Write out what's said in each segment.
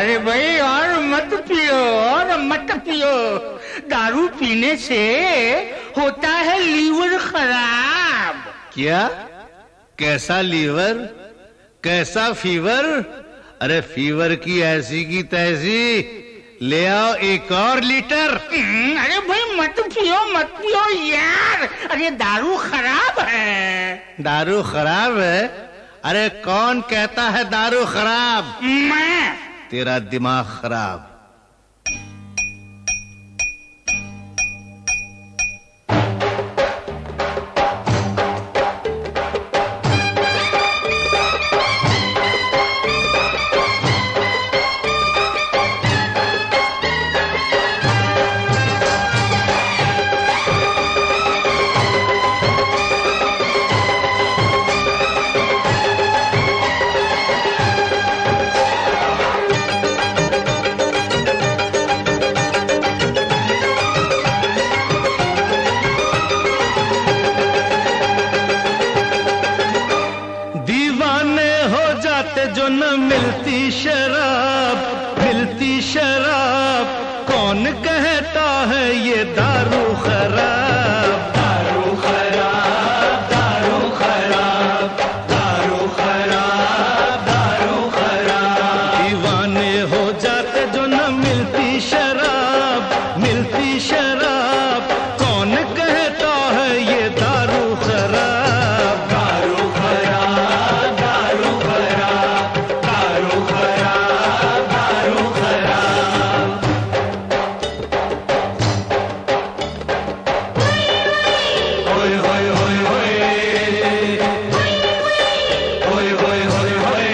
अरे भाई और मत पियो, और मत पियो। दारू पीने से होता है लीवर खराब। क्या? कैसा लीवर, कैसा फीवर? अरे फीवर की ऐसी की तैसी, ले आओ एक और लीटर। अरे भाई मत पियो यार। अरे दारू खराब है। दारू खराब है? अरे कौन कहता है दारू खराब? मैं। तेरा दिमाग खराब। जो न मिलती शराब, कौन कहता है ये दारू खराब? दारू खराब, दारू खराब, दारू खराब, दारू खराब। दीवाने हो जाते जो न मिलती शराब, कौन कहता है ये दारू खराब? दारू खराब, दारू खराब, दारू खराब, दारू खराब। होय होय होय होय, होय होय होय होय।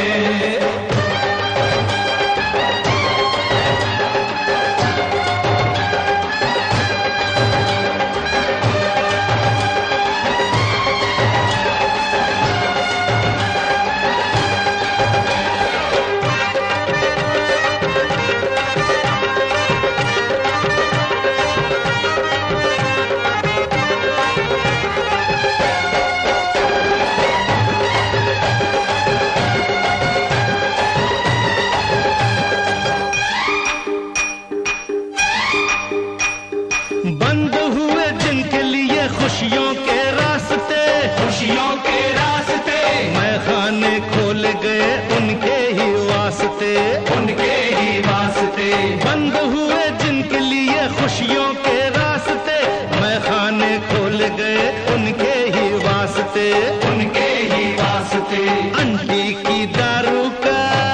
बंद हुए जिनके लिए खुशियों के रास्ते, खुशियों के रास्ते। मैं खाने खोल गए उनके ही वास्ते, उनके ही वास्ते। बंद हुए जिनके लिए खुशियों के रास्ते, मैं खाने खोल गए उनके ही वास्ते, उनके ही वास्ते। आंटी की दारू का,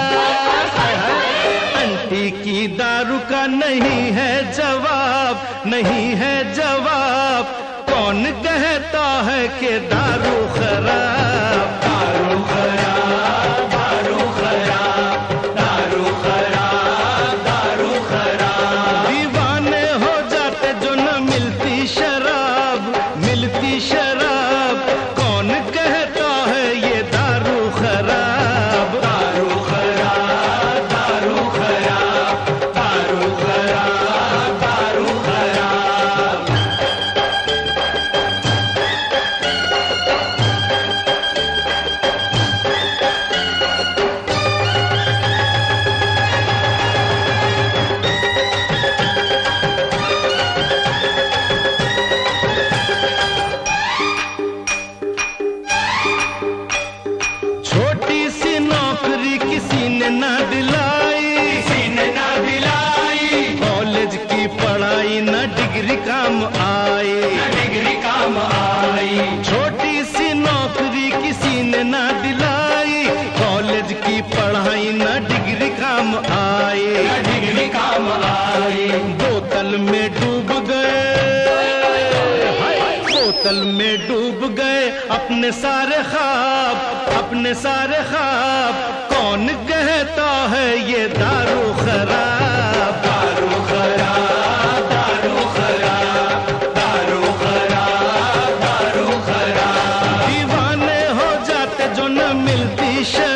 आंटी की दारू का नहीं है जवाब, नहीं है जवाब। कौन कहता है कि दारू खराब? दारू खराब, दारू खराब, दारू खराब, दारू खराब। दीवाने हो जाते जो न मिलती शराब, कौन कहता है ये दारू खराब? दारू खराब, दारू खराब, दारू खराब, दारू खराब। छोटी सी नौकरी किसी ने ना दिलाई, किसी ने ना दिलाई। कॉलेज की पढ़ाई ना डिग्री काम आई, ना डिग्री काम आई। छोटी सी नौकरी किसी ने ना दिलाई, कॉलेज की पढ़ाई ना डिग्री काम आई, ना डिग्री काम आई। बोतल में डूब गए, बोतल में डूब गए अपने सारे ख्वाब, अपने सारे ख्वाब। कौन कहता है ये दारू खराब? दारू खराब, दारू खराब, दारू खराब, दारू खराब। दीवाने हो जाते जो न मिलती